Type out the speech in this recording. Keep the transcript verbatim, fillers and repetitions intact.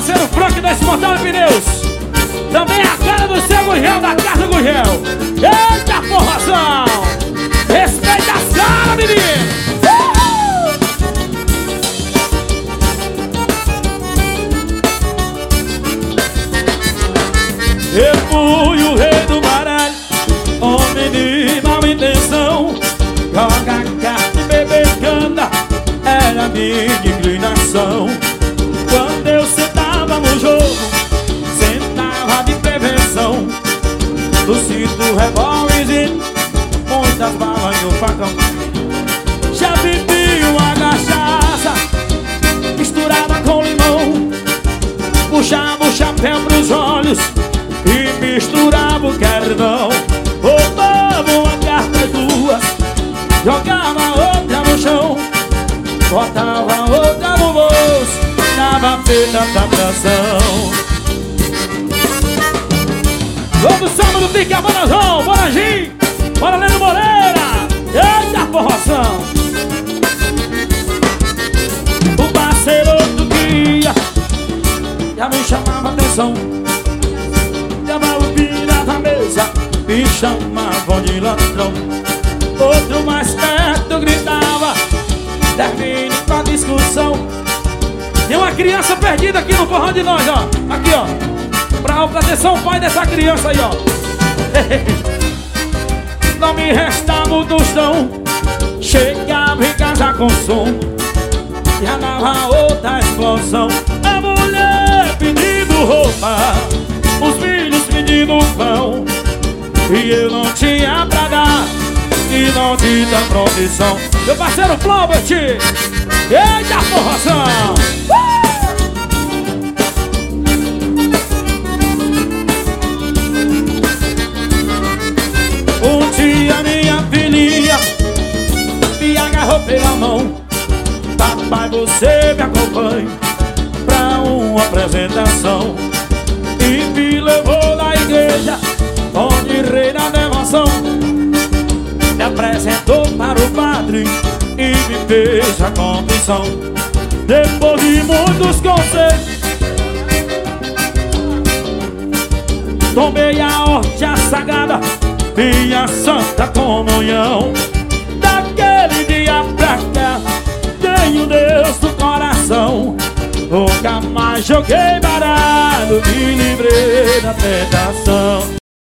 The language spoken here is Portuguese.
parceiro Frank da Esmontal Pneus. Também a cara do seu Gurgel, da Casa Gurgel. Eita formação! Respeita a sala, menino! Eu fui o rei do baralho, homem de mal intenção. Joga carta e beber cana era minha inclinação. Quando eu sentava no jogo, sentava de prevenção. Do cinto revólver, muitas balas no facão. Já bebi uma cachaça misturada com limão. Puxava o chapéu pros olhos e misturava o carvão. Roubava uma carta duas, jogava outra no chão, botava outra no bolso, dava feita pra canção. Vamos samba do pique, a Bonazão, Bonagim, bora Leno Moreira. Eita forração! O parceiro do guia já me chamava atenção. Dava o pira na mesa, me chamavam de ladrão. Outro mais perto gritava, termine com a discussão. Tem uma criança perdida aqui no forró de nós, ó. Aqui, ó. Pra proteção o pai dessa criança aí, ó. Não me restava o tostão. Chegava em casa com som, já dava outra explosão. A mulher pedindo roupa, os filhos pedindo pão, e eu não tinha pra dar, e não tinha profissão. Meu parceiro Flaubert, eita forração! Uh! Um dia minha filhinha me agarrou pela mão. Papai, você me acompanha pra uma apresentação. E me levou na igreja, onde reina a devoção. Me apresentou para o padre e me fez a confissão. Depois de muitos conselhos, tomei a hóstia sagrada, minha santa comunhão. Daquele dia pra cá, tenho Deus no coração. Nunca mais joguei baralho, me livrei da tentação.